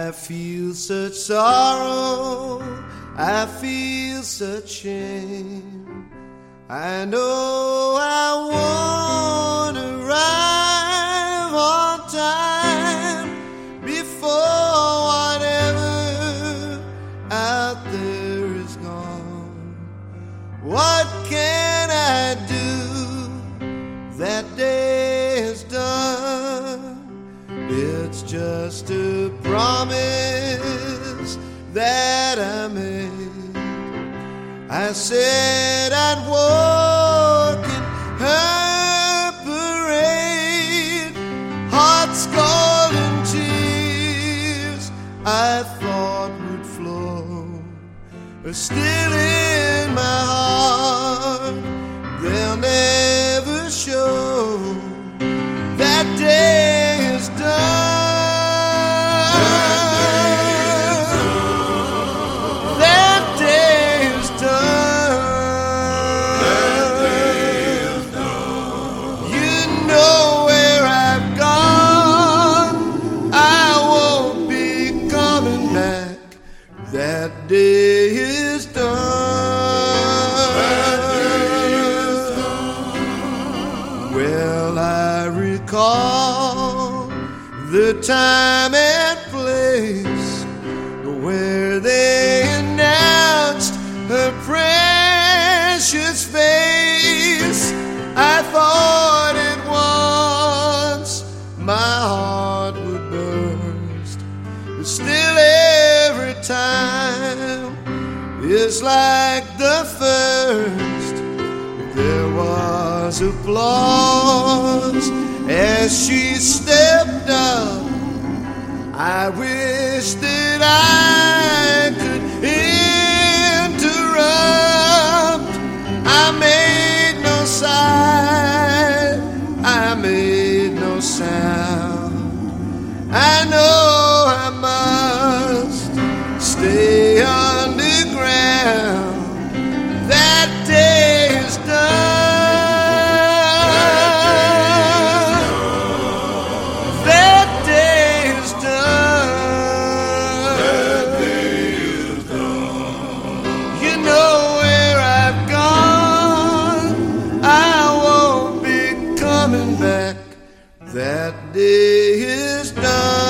I feel such sorrow, I feel such shame. I know I won't arrive on time before whatever out there is gone. What can I do? That day is done. It's just a promise that I made. I said I'd walk in her parade. Heart's golden tears I thought would flow are still in my heart. They'll never show. That day is done. That day is done. Well, I recall the time and place where they announced her precious face. I thought at once my heart would burst, but still every time is like the first. There was applause as she stepped up. I wish that I could interrupt. I made no sign, I made no sound. I know I must stay underground. That day is done. That day is done. That day is done. You know where I've gone. I won't be coming back. That day is done.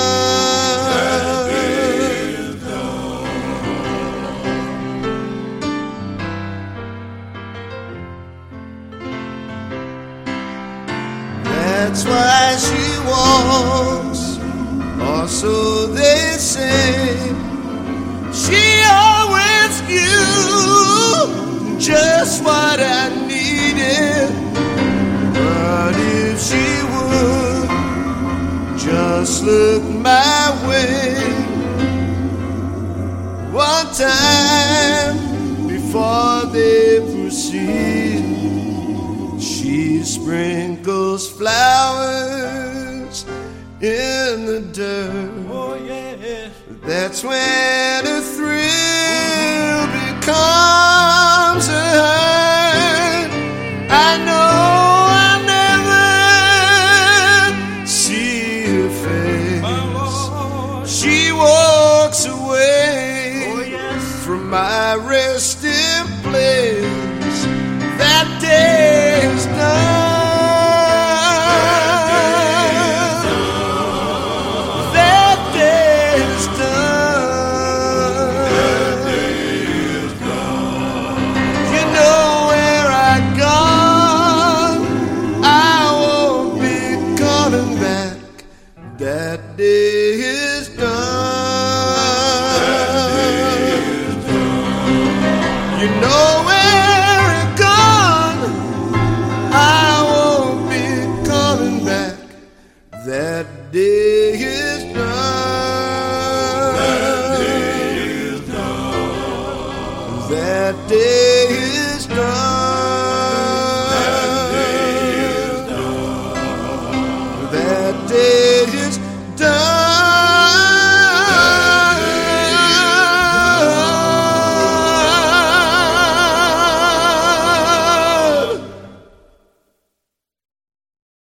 That's why she walks, or so they say. She always knew just what I needed. But if she would just look my way one time before they proceed, she sprinkles flowers in the dirt. Oh yeah. That's when a thrill becomes a hurt. I know I'll never see her face. She walks away from my resting place. That day is done. That day is done. That day is done. You know where I've gone. I won't be coming back. That day is done. That day is done. You know where I've gone. I won't be coming back. That day is done. That day is done. That day